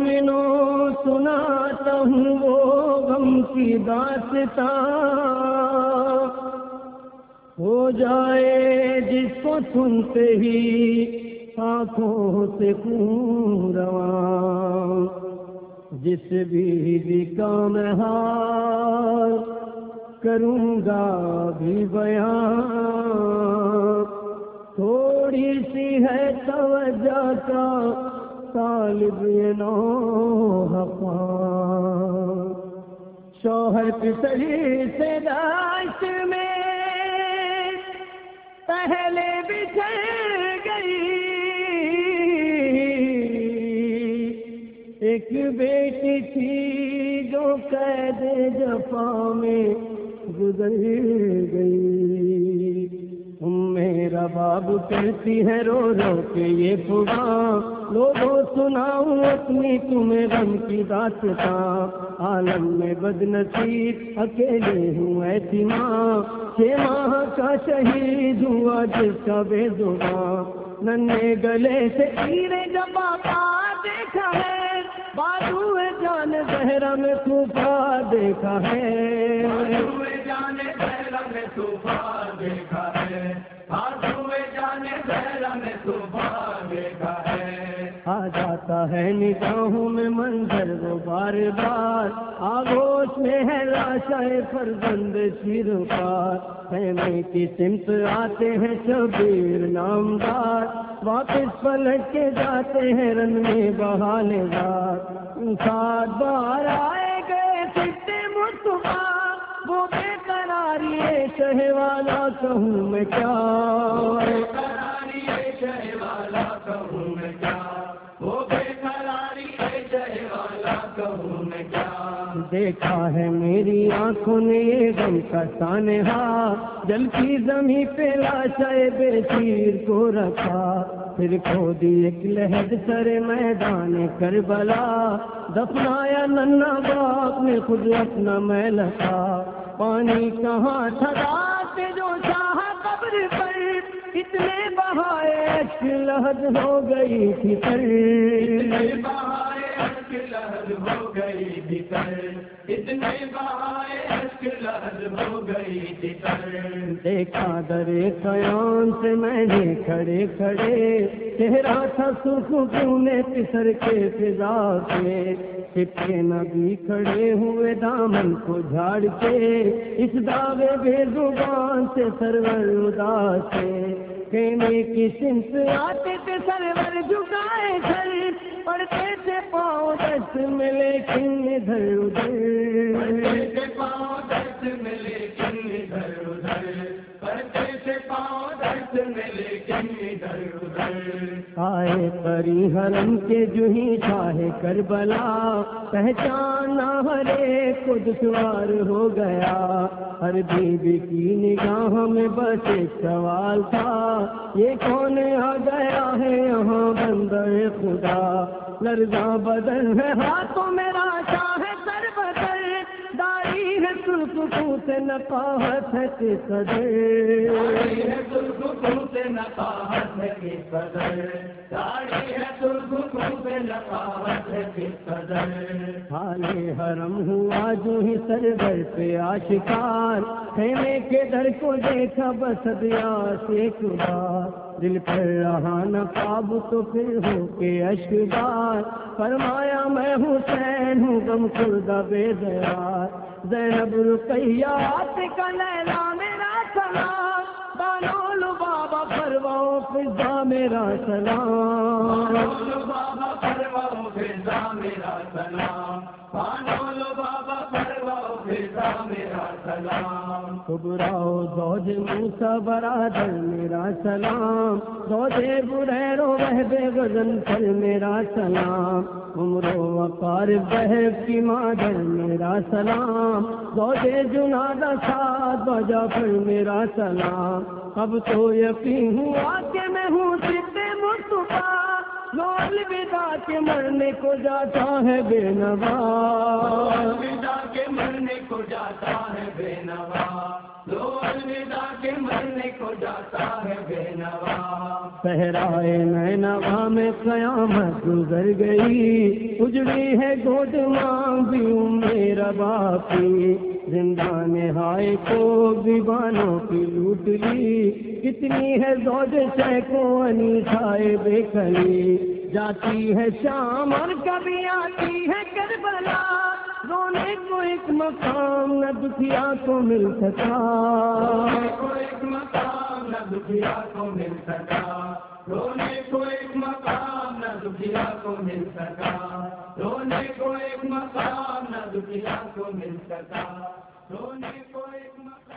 مومنوں سناتا ہوں وہ غم کی داستان، ہو جائے جس کو سنتے ہی آنکھوں سے خون رواں، جس بیوی کا میں حال کروں گا بھی بیان، تھوڑی سی ہے توجہ کا طالب نوحہ، شوہر پسری سے داشت میں پہلے بچھڑ گئی، ایک بیٹی تھی جو قید جفا میں گزر گئی، میرا باب کہتی ہے رو رو کے یہ پڑا، لوگوں سناؤں اپنی تمہیں غم کی داستان، عالم میں بد نصیب اکیلے ہوں ایسی ماں، 6 ماہ کا شہید ہوا جس کا بے زبان، ننھے گلے سے تیرے جبا کا دیکھا ہے، بازو جان زہرا میں طوفان دیکھا ہے، بازو جان زہرا میں طوفان دیکھا ہے، بازو جان زہرا میں طوفان دیکھا ہے، آ جاتا ہے نگاہوں میں منظر وہ بار بار، آگوش میں ہے لاشائے فرزند شیرپار، خیمے کی سمت آتے ہیں شبیر نامدار، واپس پلٹ کے جاتے ہیں رن میں بہانے دار، 7 بار آئے گئے ستے مصطفیٰ، وہ بے قراری شہ والا کہوں میں کیا، بے قراری شہ والا کہوں میں کیا، وہ بے قراری شہ والا کہوں میں کیا، دیکھا ہے میری آنکھوں نے یہ غم کا سانحہ، جلتی زمین پہ لاشائے بے شیر کو رکھا، پھر کھودی ایک لحد سر میدان کربلا، دفنایا ننھا باپ نے خود اپنا میل تھا، پانی کہاں تھا رات جو شاہ قبر پر، اتنے بہائے اشک لحد ہو گئی تھی سر، اتنے بہائے اشک لحد ہو گئی تھی سر، اتنے بہائے اشک لحد ہو گئی تھی سر، دیکھا در قیام سے میں نے کھڑے کھڑے، چہرہ تھا سکون پسر کے فضا سے، سپے نبی کھڑے ہوئے دامن کو جھاڑ کے، اس دعوے بے زبان سے سرور اداس سے، خیمے کی سمت آتے تھے سرور جھکائے سر، پڑتے تھے پاؤں دست میں لیکن ادھر ادھر، پڑتے تھے پاؤں دست میں لیکن ادھر ادھر، پڑتے تھے پاؤں دست میں لیکن ادھر ادھر، آئے پری حرم کے جو ہی چاہے کربلا، پہچانا ہر ایک کو دشوار ہو گیا، ہر بیوی کی نگاہ میں بس ایک سوال تھا، یہ کون آ گیا ہے یہاں بندہ خدا، لرزاں بدن ہے ہاتھوں میں راشا ہے سر بدر، داڑھی ہے سرخ سے نقاہت ہے کس قدر، داڑھی ہے سرخ سے نقاہت ہے کس قدر، داڑھی ہے سرخ سے نقاہت ہے کس قدر، حال حرم ہوا جو ہی سرور پہ آشکار، خیمے کے در کو دیکھا بس دیا سے بار، دل پر رہا نہ قابو تو پھر ہو کے اشک بار، فرمایا میں حسین ہوں غم خوردہ بے دیار، زینب رقیہ عاتقہ لیلا میرا سلام، بانو لبابہ پرواؤ فضا میرا سلام، بانو لبابہ پرواؤ فضا میرا سلام، بانو لبابہ پرواؤ فضا میرا سلام، کبراؤ زوج موسیٰ برادر میرا سلام، زوج بریر و وہب غزن پر میرا سلام، عمر و وقار بہب کی مادر میرا سلام، زوج جنادہ سعد و جعفر میرا سلام، اب تو یقین ہوا کہ میں ہوں صدیق مصطفیٰ، لو الوداع کے مرنے کو جاتا ہے بے نوا، الوداع کے مرنے کو جاتا ہے بے نوا، لو الوداع کے مرنے کو جاتا ہے بے نوا۔ صحرائے نینوا میں قیامت گزر گئی، اجڑی ہے گود مانگی میرا باپی، زندان ہائے کو دیوانوں کی لوٹ لی، کتنی ہے زوج کو انیسائے بے کلی، جاتی ہے شام اور کبھی آتی ہے کربلا، رونے کو ایک مقام نہ دکھیا کو مل سکا، رونے کو ایک مقام نہ دکھیا کو مل سکا، رونے کو ایک مقام نہ دکھیا کو مل سکا، رونے کو ایک مقام نہ دکھیا کو مل سکا، رونے کو ایک مقام